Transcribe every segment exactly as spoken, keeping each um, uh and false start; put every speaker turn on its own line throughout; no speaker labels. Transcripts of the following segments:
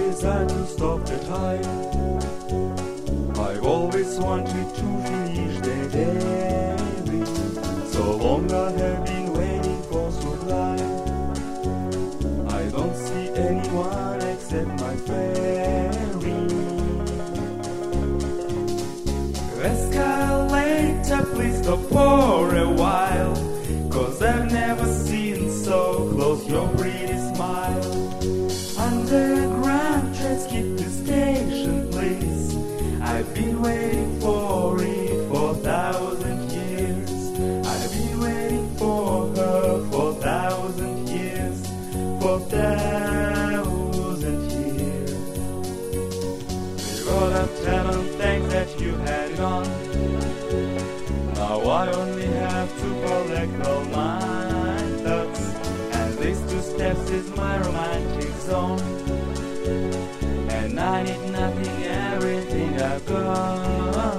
desire to stop the time. I've always wanted to finish the day. So long I have been waiting for sublime. I don't see anyone except my fairy. Escalator, please stop for a while, 'cause I've never seen so close your pretty smile. Underground train, skip the station, please. I've been waiting for it for a thousand years. I've been waiting for her for a thousand years, for a thousand years. With all that talent, thanks that you had it on. Now I only have to collect all my thoughts, and these two steps is my romantic zone. And I need nothing, everything I've got.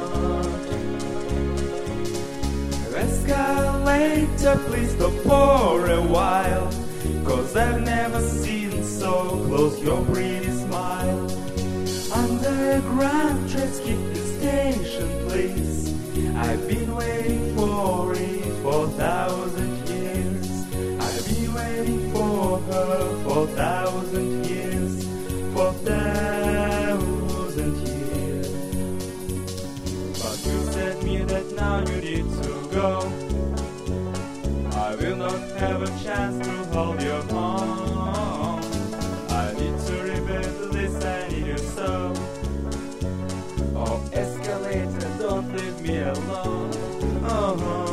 Escalator, please stop for a while, 'cause I've never seen so close your pretty smile. Underground train, skip the station, please. I've been waiting for it for a thousand years. I've been waiting for her for a thousand years, for a thousand years. But you said me that now you need to go. I will not have a chance to hold your hand. I need to remember this, I need you so. Oh, escalator, don't leave me alone. Uh-huh.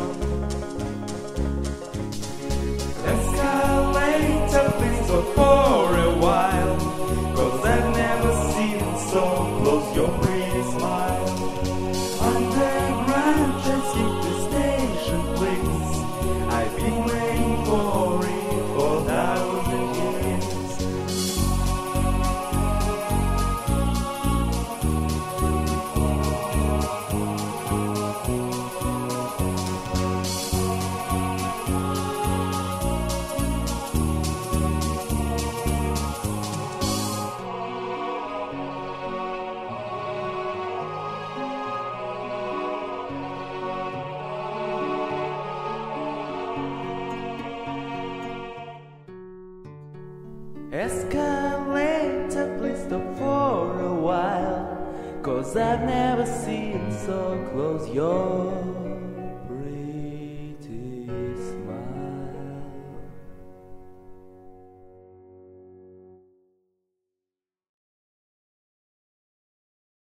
Escalator, please stop for a while, 'cause I've never seen so close your pretty smile. Underground train, skip the station, please. I've been waiting for it for a thousand years. Escalator, please stop for a while, 'cause I've never seen so close your